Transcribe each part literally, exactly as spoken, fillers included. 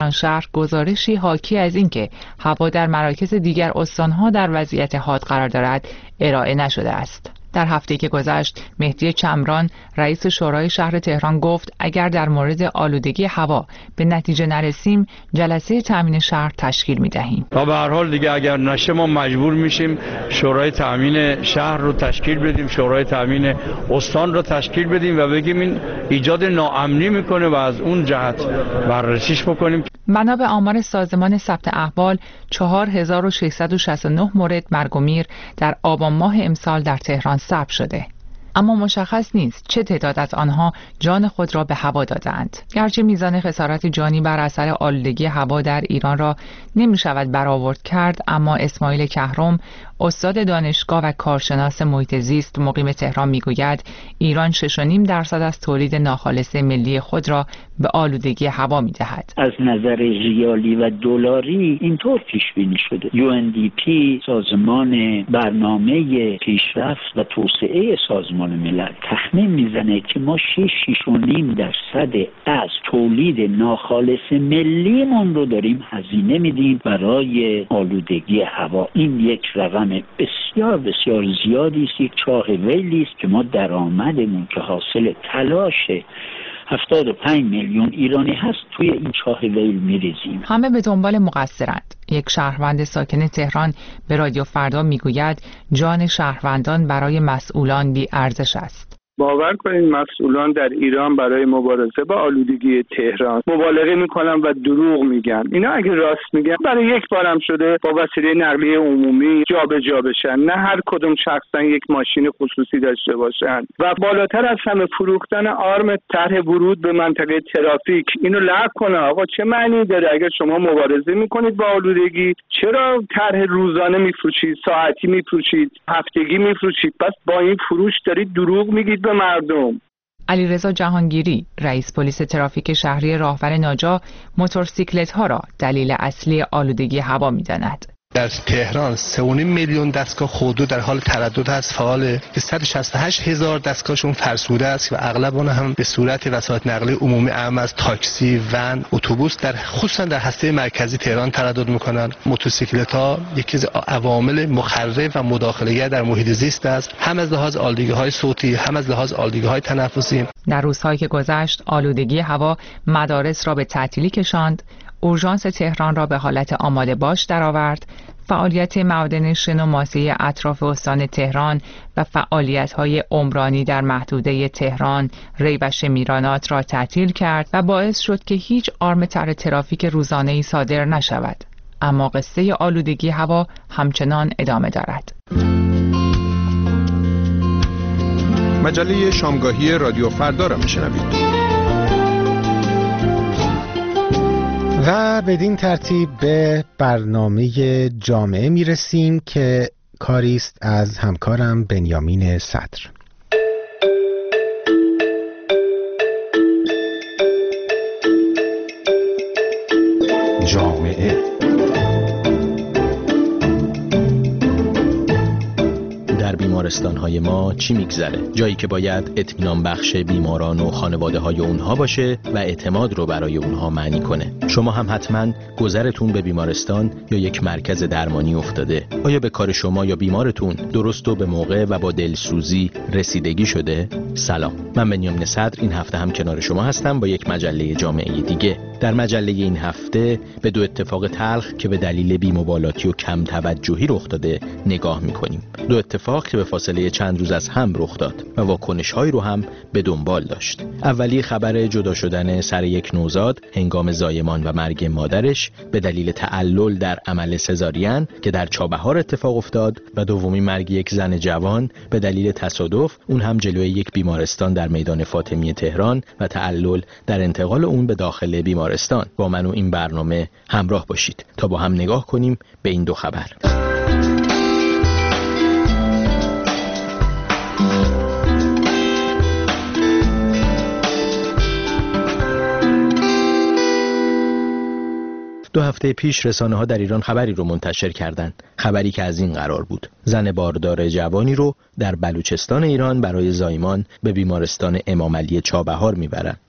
شهر گزارشی حاکی از اینکه هوا در مراکز دیگر استانها در وضعیت حاد قرار دارد ارائه نشده است. در هفته که گذشت، مهدی چمران رئیس شورای شهر تهران گفت اگر در مورد آلودگی هوا به نتیجه نرسیم جلسه تامین شهر تشکیل می‌دهیم. تا به هر حال دیگه اگر نشه ما مجبور میشیم شورای تامین شهر رو تشکیل بدیم، شورای تامین استان رو تشکیل بدیم و بگیم این ایجاد ناامنی میکنه و از اون جهت بررسیش بکنیم. بنا به آمار سازمان ثبت احوال چهار هزار و ششصد و شصت و نه مورد مرگ و میر در آبان ماه امسال در تهران ثبت شده. اما مشخص نیست چه تعداد از آنها جان خود را به هوا دادند. گرچه میزان خسارت جانی بر اثر آلودگی هوا در ایران را نمی شود برآورد کرد، اما اسماعیل کهرم، استاد دانشگاه و کارشناس محیط زیست مقیم تهران میگوید ایران شش و نیم درصد از تولید ناخالص ملی خود را به آلودگی هوا میدهد. از نظر ریالی و دلاری اینطور پیش بینی شده. یو ان دی پی، سازمان برنامه پیشرفت و توسعه سازمان ملل، تخمین میزنه که ما شش شش و نیم درصد از تولید ناخالص ملیمون رو داریم هزینه میدیم برای آلودگی هوا. این یک رقم بسیار بسیار زیادی است، یک چاه ویلی است که ما درآمدمون که حاصل تلاش هفتاد و پنج میلیون ایرانی هست توی این چاه ویل میریزیم. همه به دنبال مقصرند. یک شهروند ساکن تهران به رادیو فردا میگوید جان شهروندان برای مسئولان بی ارزش است. باور کنید مسئولان در ایران برای مبارزه با آلودگی تهران مبالغه میکنن و دروغ میگن. اینا اگه راست میگن برای یک بارم شده با وسیله نقلیه عمومی جابجا بشن، نه هر کدوم شخصا یک ماشین خصوصی داشته باشن. و بالاتر از همه فروختن آرم طرح ورود به منطقه ترافیک اینو لغو کنه. آقا چه معنی داره اگر شما مبارزه میکنید با آلودگی؟ چرا طرح روزانه میفروشید، ساعتی میفروشید، هفتگی میفروشید؟ پس با این فروش دارید دروغ میگید به مردم. علیرضا جهانگیری، رئیس پلیس ترافیک شهری راهور ناجا، موتورسیکلت ها را دلیل اصلی آلودگی هوا می‌داند. در تهران سه و نیم میلیون دستگاه خودرو در حال تردد هست، فعاله که صد و شصت و هشت هزار دستگاهشون فرسوده است و اغلب اون هم به صورت وسایط نقلیه عمومی اعم از تاکسی، ون، اتوبوس در خصوصا در هسته مرکزی تهران تردد میکنن. موتورسیکلت‌ها یکی از عوامل مخرب و مداخله‌گر در محیط زیست است، هم از لحاظ آلودگی‌های صوتی، هم از لحاظ آلودگی‌های تنفسی. در روزهایی که گذشت آلودگی هوا مدارس را به تعطیلی کشاند، اورژانس تهران را به حالت آماده باش درآورد، فعالیت معادن شن و ماسه اطراف استان تهران و فعالیت‌های عمرانی در محدوده تهران، ری و شمیرانات را تعطیل کرد و باعث شد که هیچ آرم طرح ترافیک روزانه‌ای صادر نشود. اما قصه آلودگی هوا همچنان ادامه دارد. مجله شامگاهی رادیو فردا را میشنوید. و بدین ترتیب به برنامه جامعه میرسیم که کاری است از همکارم بنیامین صدر. جامعه در بیمارستان‌های ما چی میگذره؟ جایی که باید اطمینان بخش بیماران و خانواده‌های اونها باشه و اعتماد رو برای اونها معنی کنه. شما هم حتما گذرتون به بیمارستان یا یک مرکز درمانی افتاده. آیا به کار شما یا بیمارتون درست و به موقع و با دلسوزی رسیدگی شده؟ سلام، من بنیامین صدر این هفته هم کنار شما هستم با یک مجله جامعه دیگه. در مجله این هفته به دو اتفاق تلخ که به دلیل بی‌مبالاتی و کم توجهی رخ داده نگاه می‌کنیم. دو اتفاق که به فاصله چند روز از هم رخ داد و واکنش‌هایی رو هم به دنبال داشت. اولی خبر جدا شدن سر یک نوزاد هنگام زایمان و مرگ مادرش به دلیل تعلل در عمل سزارین که در چابهار اتفاق افتاد و دومی مرگ یک زن جوان به دلیل تصادف، اون هم جلوی یک بیمارستان در میدان فاطمی تهران و تعلل در انتقال اون به داخل بیمارستان. با من و این برنامه همراه باشید تا با هم نگاه کنیم به این دو خبر. دو هفته پیش رسانه‌ها در ایران خبری رو منتشر کردند. خبری که از این قرار بود: زن باردار جوانی رو در بلوچستان ایران برای زایمان به بیمارستان امام علی چابهار میبرن.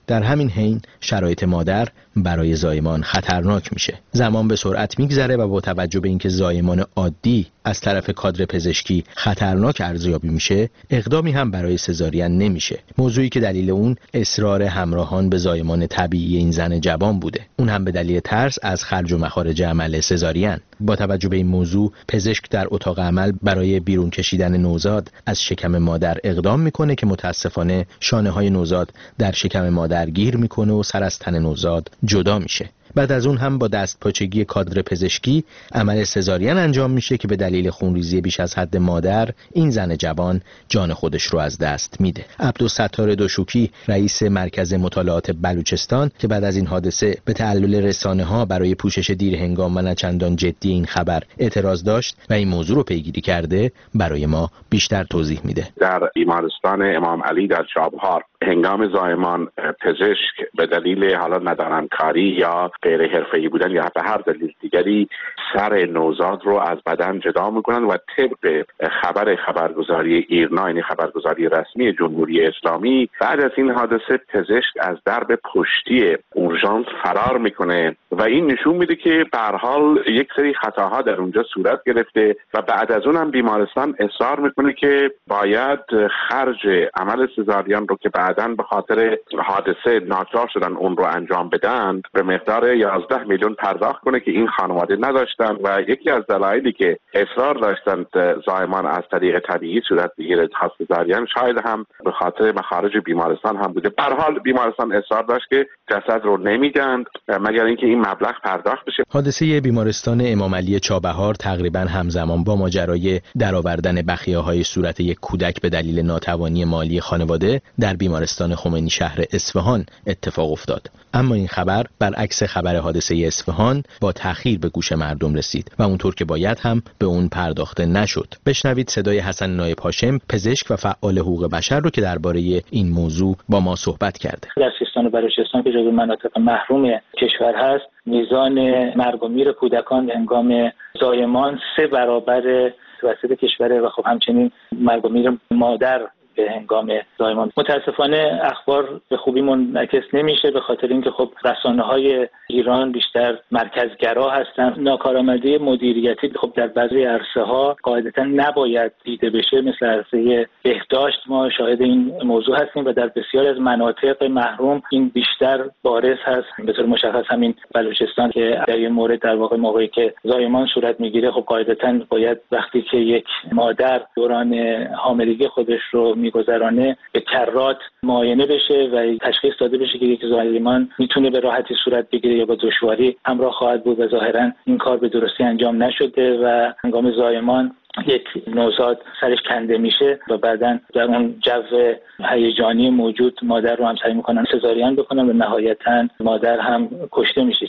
در همین حین شرایط مادر برای زایمان خطرناک میشه. زمان به سرعت میگذره و با توجه به اینکه زایمان عادی از طرف کادر پزشکی خطرناک ارزیابی میشه، اقدامی هم برای سزارین نمیشه. موضوعی که دلیل اون اصرار همراهان به زایمان طبیعی این زن جوان بوده. اون هم به دلیل ترس از خرج و مخارج عمل سزارین. با توجه به این موضوع، پزشک در اتاق عمل برای بیرون کشیدن نوزاد از شکم مادر اقدام میکنه که متاسفانه شانه های نوزاد در شکم مادر گیر میکنه و سر از تن نوزاد جدا میشه. بعد از اون هم با دستپاچگی کادر پزشکی عمل سزارین انجام میشه که به دلیل خونریزی بیش از حد مادر این زن جوان جان خودش رو از دست میده. عبدالستار دوشوکی رئیس مرکز مطالعات بلوچستان که بعد از این حادثه به تعلل رسانه ها برای پوشش دیر هنگام و نه چندان جدی این خبر اعتراض داشت و این موضوع رو پیگیری کرده، برای ما بیشتر توضیح میده. در بیمارستان امام علی در چابهار هنگام زایمان پزشک به دلیل حالا ندارمکاری یا غیر حرفه‌ای بودن یا به هر دلیل دیگری سر نوزاد رو از بدن جدا میکنن و طبق خبر خبرگزاری ایرنا، یعنی خبرگزاری رسمی جمهوری اسلامی، بعد از این حادثه پزشک از درب پشتی اورژانس فرار میکنه و این نشون میده که به هر حال یک سری خطاها در اونجا صورت گرفته و بعد از اون هم بیمارستان اصرار میکنه که باید خرج عمل سزارین رو که بعداً به خاطر حادثه ناچار شدن اون رو انجام بدن به مقدار یازده میلیون پرداخت کنه که این خانواده نداشتن و یکی از دلایلی که اصرار داشتن زایمان از طریق طبیعی صورت بگیره تا سزارین شاید هم به خاطر مخارج بیمارستان هم بوده. به هر حال بیمارستان اصرار داشت که جسد رو نمیدن مگر اینکه این مبلغ پرداخت بشه. حادثه بیمارستان امام علی چابهار تقریبا همزمان با ماجرای درآوردن بخیه‌های صورت یک کودک به دلیل ناتوانی مالی خانواده در بیمارستان خمینی شهر اصفهان اتفاق افتاد. اما این خبر برعکس خبر حادثه اصفهان با تأخیر به گوش مردم رسید و اونطور که باید هم به اون پرداخته نشد. بشنوید صدای حسن نایب هاشم، پزشک و فعال حقوق بشر رو که درباره این موضوع با ما صحبت کرده. در سیستان و بلوچستان که جزو مناطق محروم کشور هست، میزان مرگ و میر کودکان هنگام زایمان سه برابر متوسط کشوره و خب همچنین مرگ و میر مادر به هنگام زایمان. متاسفانه اخبار به خوبی منعکس نمیشه به خاطر اینکه خب رسانه‌های ایران بیشتر مرکزگرا هستن. ناکارآمدی مدیریتی خب در بعضی عرصه‌ها قاعدتاً نباید دیده بشه، مثل عرصه بهداشت ما شاهد این موضوع هستیم و در بسیاری از مناطق محروم این بیشتر بارز هست. به طور مشخص همین بلوچستان که در این مورد در واقع موقعی که زایمان صورت میگیره خب قاعدتاً باید وقتی که یک مادر دوران حاملگی خودش رو میگذرانه به کرات معاینه بشه و تشخیص داده بشه که یک زایمان میتونه به راحتی صورت بگیره یا با دشواری همراه خواهد بود و ظاهرا این کار به درستی انجام نشده و هنگام زایمان یک نوزاد سرش کنده میشه و بعداً در اون جو هیجانی موجود مادر رو هم سعی میکنن سزارین بکنن و نهایتاً مادر هم کشته میشه.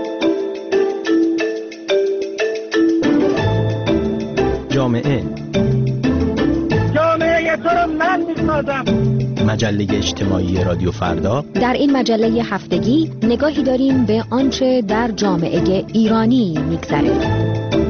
جامعه تو رو من میسازم. مجله اجتماعی رادیو فردا. در این مجله هفتگی نگاهی داریم به آنچه در جامعه ایرانی میگذره.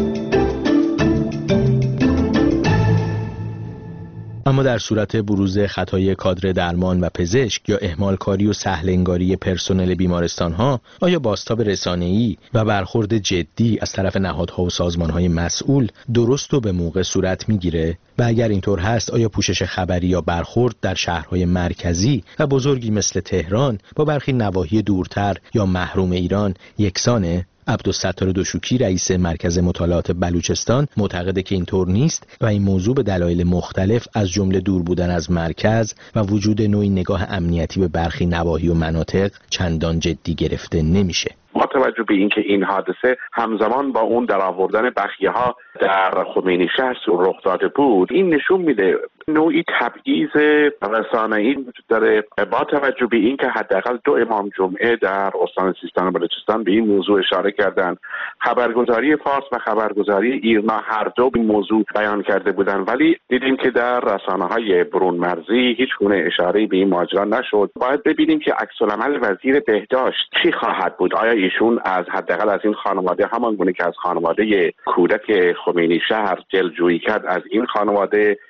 اما در صورت بروز خطای کادر درمان و پزشک یا اهمالکاری و سهل‌انگاری پرسنل بیمارستان‌ها، آیا بازتاب رسانه‌ای و برخورد جدی از طرف نهادها و سازمان‌های مسئول درست و به موقع صورت می‌گیره؟ و اگر اینطور هست، آیا پوشش خبری یا برخورد در شهرهای مرکزی و بزرگی مثل تهران با برخی نواحی دورتر یا محروم ایران یکسانه؟ عبدالستار دوشوکی رئیس مرکز مطالعات بلوچستان معتقده که اینطور نیست و این موضوع به دلایل مختلف از جمله دور بودن از مرکز و وجود نوعی نگاه امنیتی به برخی نواحی و مناطق چندان جدی گرفته نمیشه. با توجه به اینکه این حادثه همزمان با اون درآوردن بخیه‌ها در خمینی شهر رخ داده بود، این نشون میده نوعی تبعیض رسانه‌ای وجود داره. با توجه به اینکه حداقل دو امام جمعه در استان سیستان و بلوچستان به این موضوع اشاره کردند، خبرگزاری فارس و خبرگزاری ایرنا هر دو این موضوع بیان کرده بودند، ولی دیدیم که در رسانه‌های برون مرزی هیچ گونه اشاره‌ای به این ماجرا نشد. باید ببینیم که عکس‌العمل وزیر بهداشت چی خواهد بود. آیا ایشون از حداقل از این خانواده همان گونه که از خانواده کودک خمینی شهر جلوجویی کرد، از این خانواده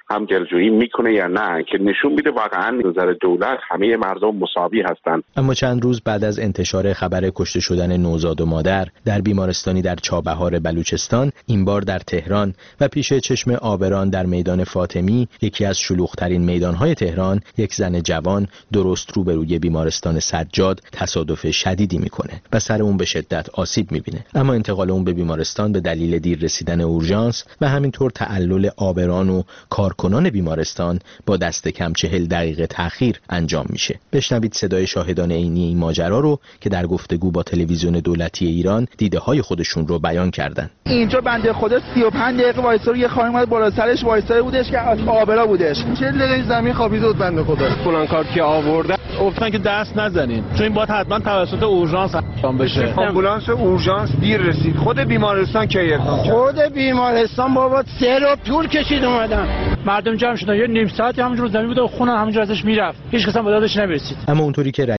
هم دلجویی میکنه یا نه، که نشون میده واقعا نظر دولت همه مردم مساوی هستند. اما چند روز بعد از انتشار خبر کشته شدن نوزاد و مادر در بیمارستانی در چابهار بلوچستان، این بار در تهران و پیش چشم آبران در میدان فاطمی، یکی از شلوغ‌ترین میدان‌های تهران، یک زن جوان درست روبروی بیمارستان سجاد تصادف شدیدی میکنه و سر اون به شدت آسیب میبینه. اما انتقال اون به بیمارستان به دلیل دیر رسیدن اورژانس و همینطور تعلل آبران و کارکنان بیمارستان با دست کم چهل دقیقه تأخیر انجام میشه. بشنوید صدای شاهدان عینی این ماجرا رو که در گفتگو با تلویزیون دولتی ایران دیده های خودشون رو بیان کردن. اینجا بنده خدا سی و پنج دقیقه وایسار یه خانم اومد بالا سرش وایسار بودش که از آبرا بودش. چهل دقیقه زمین خوابیده بود بنده خدا. فلان کار که آورده گفتن که دست نزنین چون این باید حتما توسط اورژانس انجام بشه. آمبولانس اورژانس دیر رسید. خود بیمارستان که اقدام کرد. خود بیمارستان بابا سه رو طول کشید اومدن. مردم جمع شدن یه نیم ساعتی همونجور زمین بود و خون همونجور ازش میرفت. هیچ کس هم به دادش نرسید. اما اونطوری که